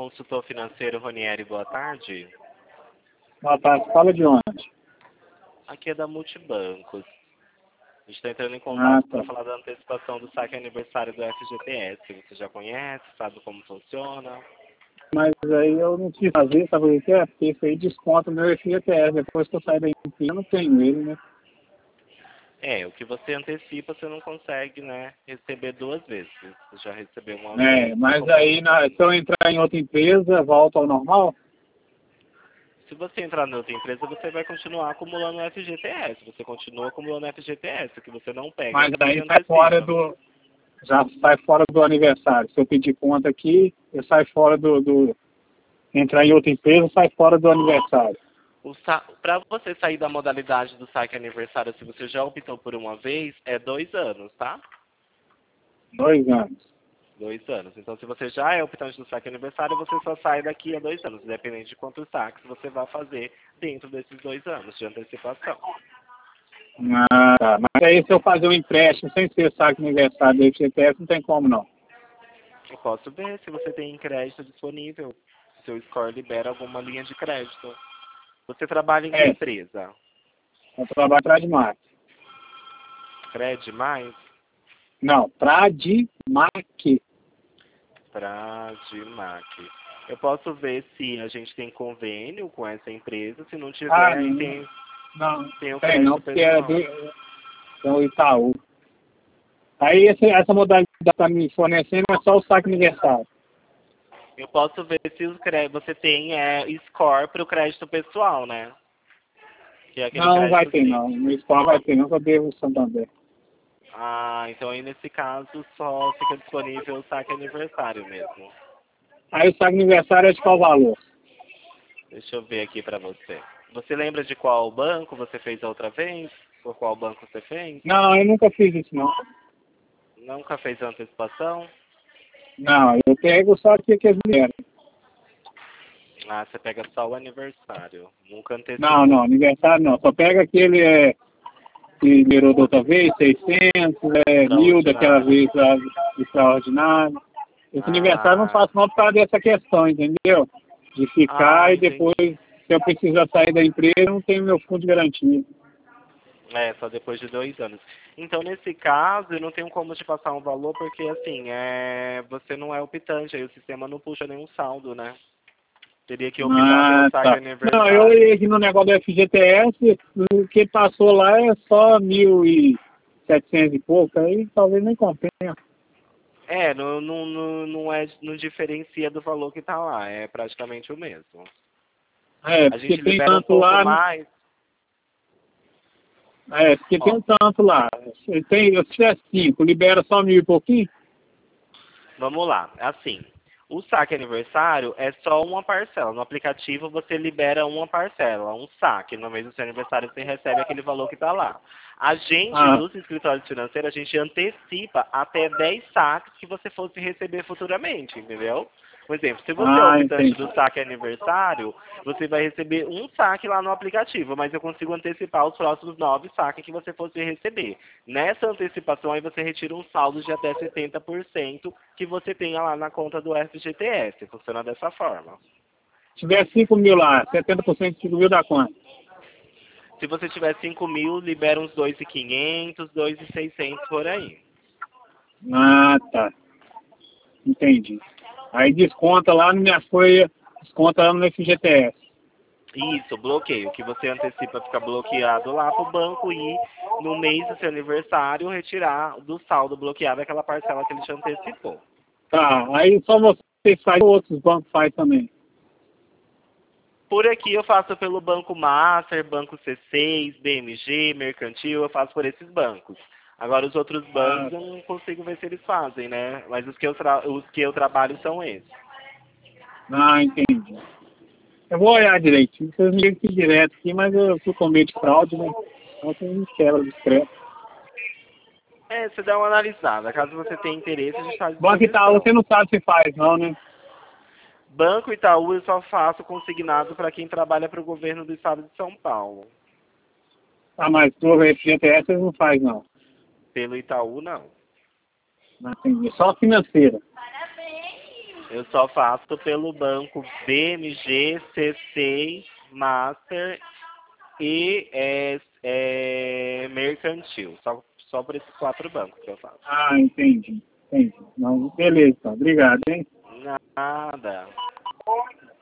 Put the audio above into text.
Consultor financeiro Ronieri, boa tarde. Boa tarde, fala de onde? Aqui é da Multibancos. A gente está entrando em Ah, contato tá. para falar da antecipação do saque aniversário do FGTS. Você já conhece, sabe como funciona? Mas aí eu não quis fazer, sabe o que é? Porque isso aí desconta o meu FGTS. Depois que eu sair da empresa, eu não tenho ele, né? É, o que você antecipa, você não consegue, né, receber duas vezes. Você já recebeu uma É, vez. mas aí, se eu entrar em outra empresa, volta ao normal? Se você entrar em outra empresa, você vai continuar acumulando FGTS. Você continua acumulando FGTS, que você não pega Mas aqui e aí sai fora antecipa. já sai fora do aniversário. Se eu pedir conta aqui, eu saio fora entrar em outra empresa, sai fora do aniversário. Para você sair da modalidade do saque aniversário, se você já optou por uma vez, é 2 anos, tá? 2 anos. 2 anos. Então, se você já é optante do saque aniversário, você só sai daqui a 2 anos, independente de quantos saques você vai fazer dentro desses 2 anos de antecipação. Ah, tá. Mas aí se eu fazer um empréstimo sem ser saque aniversário do FGTS, não tem como não. Eu posso ver se você tem crédito disponível. Seu score libera alguma linha de crédito. Você trabalha em que É, empresa? eu trabalho para de Mac. Cred mais? Não, Tradimac. Pradimac. Eu posso ver se a gente tem convênio com essa empresa. Se não Ah, tiver, aí não, tem o tem não, crédito porque é pessoal. do Itaú. Aí essa modalidade que está me fornecendo é só o saque aniversário. Eu posso ver se você tem score para o crédito pessoal, né? Que é aquele Não, não vai crédito ter não. simples. No Spar vai ter não, que eu devo o Santander. Ah, então aí nesse caso só fica disponível o saque aniversário mesmo. Aí o saque aniversário é de qual valor? Deixa eu ver aqui para você. Você lembra de qual banco você fez a outra vez? Por qual banco você fez? Não, eu nunca fiz isso não. Nunca fez a antecipação? Não, eu pego só aqui que eles me deram. Ah, você pega só o aniversário. Nunca Não, antecipou. aniversário não. Só pega aquele que liberou da outra vez, 600, 1.000 daquela Extraordinário. vez lá, extraordinário. Esse aniversário eu não Ah, faço não por causa dessa questão, entendeu? De ficar e depois, entendi. se eu precisar sair da empresa, eu não tenho meu fundo de garantia. É, só depois de 2 anos. Então, nesse caso, eu não tenho como te passar um valor, porque, assim, você não é optante, aí o sistema não puxa nenhum saldo, né? Teria que optar pelo Ah, saque tá. Não, eu aniversário. olhei aqui no negócio do FGTS, o que passou lá é só 1.700 e pouco, aí talvez nem compense. Não diferencia do valor que tá lá, é praticamente o mesmo. É, A porque gente tem libera um tanto pouco lá, mais, porque tem ó, um tanto lá. Se tiver 5, libera só 1.000 e pouquinho? vamos lá, assim, o saque aniversário é só uma parcela. No aplicativo você libera uma parcela, um saque. No mês do seu aniversário você recebe aquele valor que está lá. A gente, Ah, nos escritórios financeiros, a gente antecipa até 10 saques que você fosse receber futuramente, entendeu? Por exemplo, se você é optante entendi. do saque aniversário, você vai receber um saque lá no aplicativo, mas eu consigo antecipar os próximos 9 saques que você fosse receber. Nessa antecipação, aí você retira um saldo de até 70% que você tenha lá na conta do FGTS. Funciona dessa forma. Se tiver 5.000 lá, 70% de 5.000 dá quanto? Se você tiver 5.000, libera uns 2.500, 2.600 por aí. Ah, tá. Entendi. Aí desconta lá na minha folha, desconta lá no FGTS. Isso, bloqueio. O que você antecipa fica bloqueado lá para o banco e no mês do seu aniversário retirar do saldo bloqueado aquela parcela que ele te antecipou. Tá, aí só você faz, outros bancos faz também. Por aqui eu faço pelo Banco Master, Banco C6, BMG, Mercantil, eu faço por esses bancos. Agora os outros bancos Ah, eu não consigo ver se eles fazem, né? Mas os que eu trabalho são esses. entendi. Eu vou olhar direitinho, vocês me ligam aqui direto aqui, mas eu fico com medo de fraude, né? Então vocês me quebram discreto. Você dá uma analisada. Caso você tenha interesse, a gente está à Banco Itaú disposição. você não sabe se faz não, né? Banco Itaú eu só faço consignado para quem trabalha para o governo do estado de São Paulo. Ah, mas pro FGTS vocês não faz não. Pelo Itaú, não. Não entendi. Só financeira. Eu só faço pelo banco BMG, C6, Master e Mercantil. Só por esses 4 bancos que eu faço. Ah, entendi. Entendi. Não, beleza, então. Obrigado, hein? Nada.